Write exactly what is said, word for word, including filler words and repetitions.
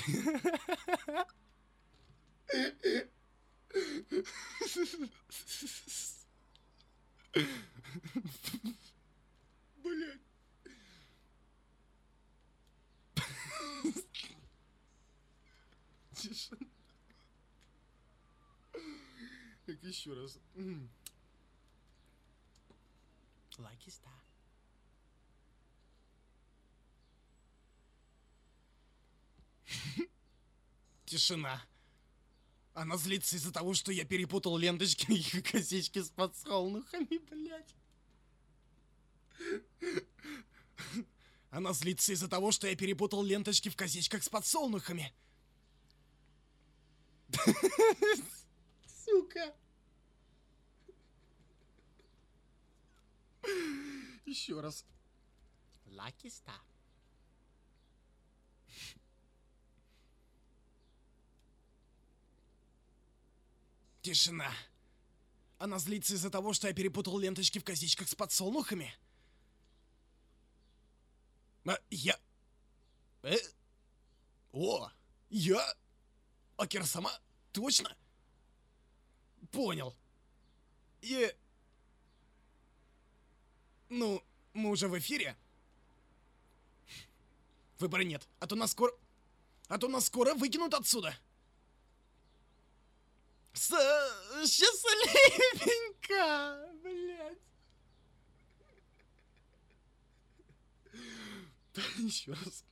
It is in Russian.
Блять. Тишина. Так, еще раз. Lucky Star. Тишина. Она злится из-за того, что я перепутал ленточки и косички с подсолнухами, блядь. Она злится из-за того, что я перепутал ленточки в косичках с подсолнухами. Сука. Еще раз. Lucky Star. Тишина. Она злится из-за того, что я перепутал ленточки в косичках с подсолнухами. А, я... Э? О, я... Акира сама? Точно? Понял. И... Ну, мы уже в эфире? Выбора нет, а то нас скоро... А то нас скоро выкинут отсюда. С... Счастливенько, блядь. Еще раз.